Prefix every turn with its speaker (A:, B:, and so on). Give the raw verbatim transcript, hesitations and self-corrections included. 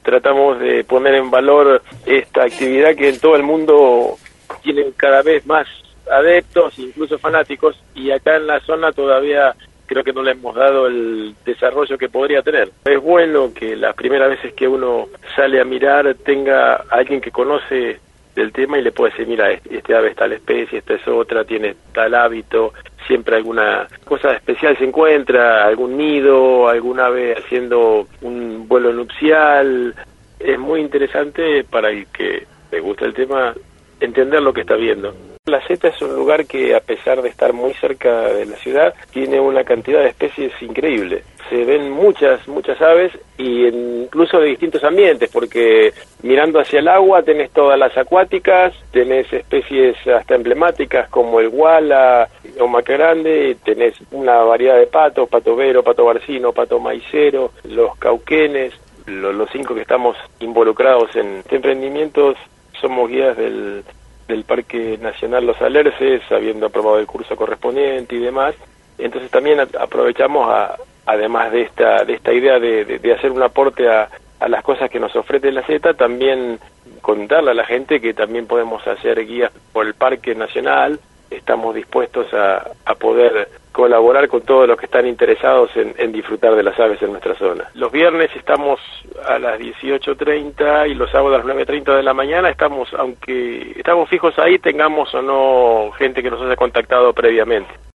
A: tratamos de poner en valor esta actividad que en todo el mundo tiene cada vez más adeptos, incluso fanáticos, y acá en la zona todavía creo que no le hemos dado el desarrollo que podría tener. Es bueno que las primeras veces que uno sale a mirar tenga a alguien que conoce del tema y le puede decir, mira, este ave es tal especie, esta es otra, tiene tal hábito, siempre alguna cosa especial se encuentra, algún nido, algún ave haciendo un vuelo nupcial. Es muy interesante para el que le gusta el tema entender lo que está viendo. La Zeta es un lugar que, a pesar de estar muy cerca de la ciudad, tiene una cantidad de especies increíble. Se ven muchas, muchas aves, y en, incluso de distintos ambientes, porque mirando hacia el agua tenés todas las acuáticas, tenés especies hasta emblemáticas como el guala o macagrande, tenés una variedad de patos, pato vero, pato barcino, pato maicero, los cauquenes. Los, los cinco que estamos involucrados en este emprendimiento somos guías del del Parque Nacional Los Alerces, habiendo aprobado el curso correspondiente y demás. Entonces también aprovechamos, a, además de esta de esta idea de, de, de hacer un aporte a, a las cosas que nos ofrece la Zeta, también contarle a la gente que también podemos hacer guías por el Parque Nacional. Estamos dispuestos a, a poder colaborar con todos los que están interesados en, en disfrutar de las aves en nuestra zona. Los viernes estamos a las dieciocho treinta y los sábados a las nueve treinta de la mañana. Estamos, aunque estamos fijos ahí, tengamos o no gente que nos haya contactado previamente.